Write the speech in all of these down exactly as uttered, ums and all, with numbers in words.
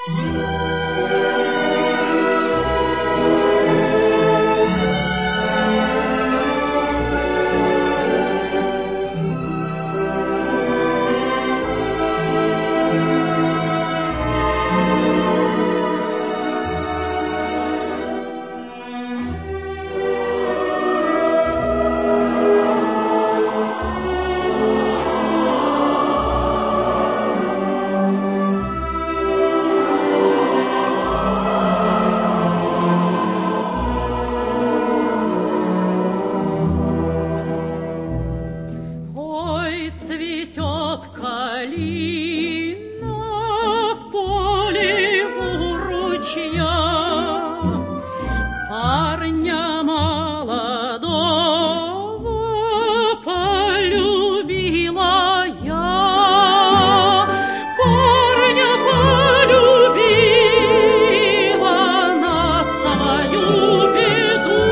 Цветет калина в поле у ручья, парня молодого полюбила я, парня полюбила на свою беду,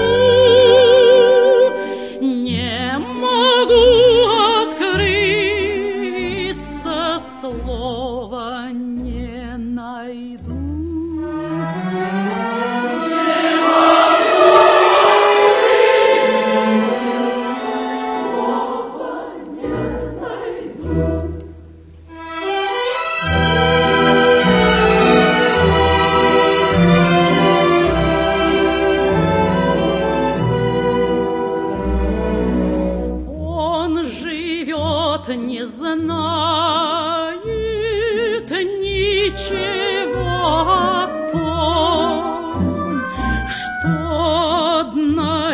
не могу слова не найду. Он живет, не знает ничего о том, что одна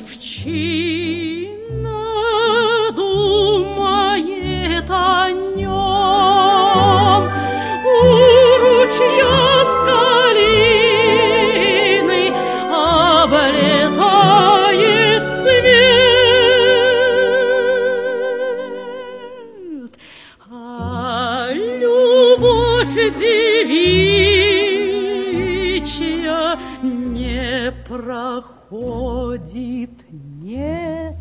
девчина думает о нем. У ручья с калиной облетает цвет, а любовь девичья не проходит, нет.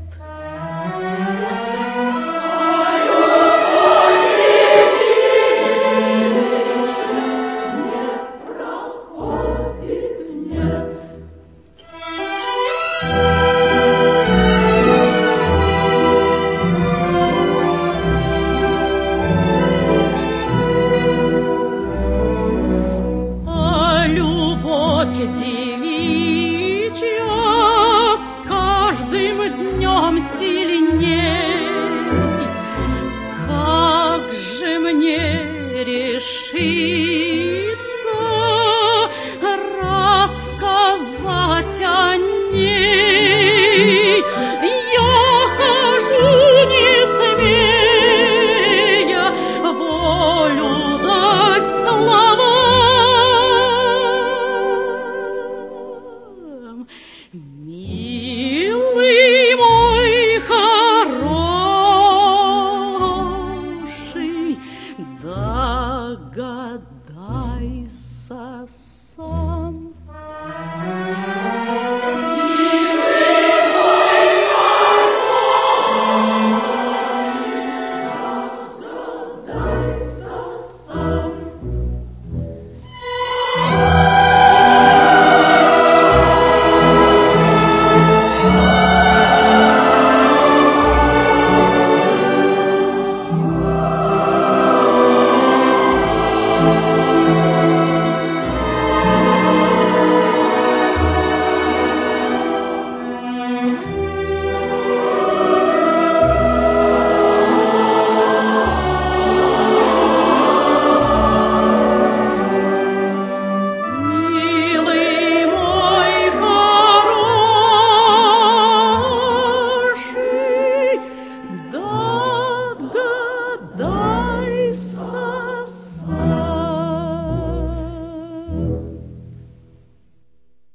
Девичья с каждым днем сильней. Как же мне решиться рассказать о ней? Я хожу, не смея волю дать словам. Милый мой хороший, догадайся